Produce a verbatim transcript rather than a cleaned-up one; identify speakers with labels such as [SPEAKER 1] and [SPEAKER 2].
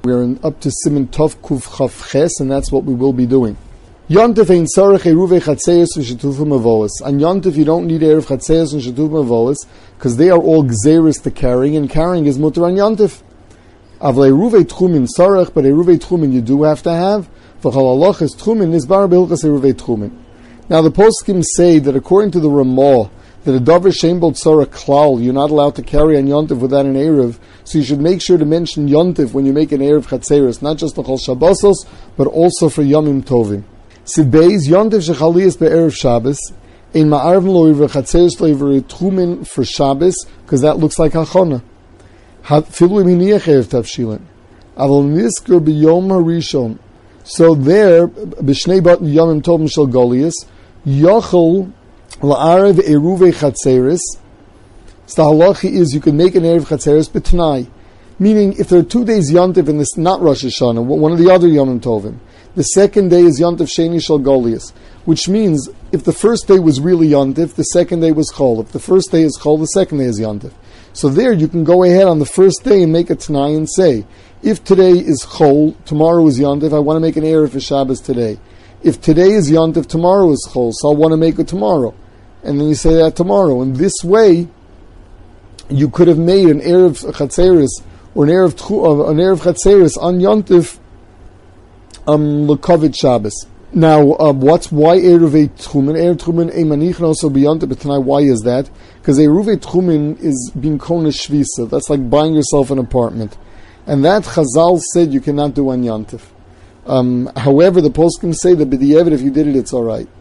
[SPEAKER 1] We're in, up to Siman Tov Kuf Chaf Ches, and that's what we will be doing. Yontif ein Sarach Eruvei Chatzeis v'Shetufim Avois. On Yontif you don't need Erev Chatzeis and Shetufim Avois because they are all Gzeris to carrying, and carrying is mutter on Yontif. Avle Eruvei Tchumin Sarach, but Eruvei Tchumin you do have to have. V'chal Aloch is Tchumin Nizbar B'Hilchas Eruvei Tchumin. Now the poskim say that according to the Ramah, that a Dover Shem Bol Tzara Klal, you're not allowed to carry on Yontif without an Erev, so you should make sure to mention Yontif when you make an Erev Chatzeris, not just the Chol Shabbosos, but also for Yomim Tovim. Sidbeis Yontif Shechaliyas be'Erev Shabbos, ein Ma'arvim lo Erev Chatzeris lo Erev Tchumin for Shabbos, because that looks like Hachona. Filu Miniach Erev Tavshilin. Avol Nisker b'Yom HaRishon. So there, b'Shnei Batan Yomim Tovim Shel Golias, Yochel La'arev Eruvei Chatzeris. So the halachi is you can make an Erev Chatzeris b'Tnai. Meaning, if there are two days Yontif and this not Rosh Hashanah, one of the other Yomim Tovim, the second day is Yontif Sheni Shel Golias, which means if the first day was really Yontif, the second day was Chol. If the first day is Chol, the second day is Yontif. So there you can go ahead on the first day and make a Tnai and say, if today is Chol, tomorrow is Yontif, I want to make an Erev for Shabbos today. If today is Yontif, tomorrow is Chol, so I want to make it tomorrow. And then you say that tomorrow. And this way, you could have made an Erev Chatzeris or an Erev, uh, an Erev Chatzeris on Yontif um, L'Kovid Shabbos. Now, uh, what's why Eruvei Tchumin? Erev Tchumin Eimanich also be Yontif, but tonight why is that? Because Eruvei Tchumin is being Kona Shvisa. That's like buying yourself an apartment. And that Chazal said you cannot do on Yontif. Um, however, the poskim say that b'di'evet, if you did it, it's all right.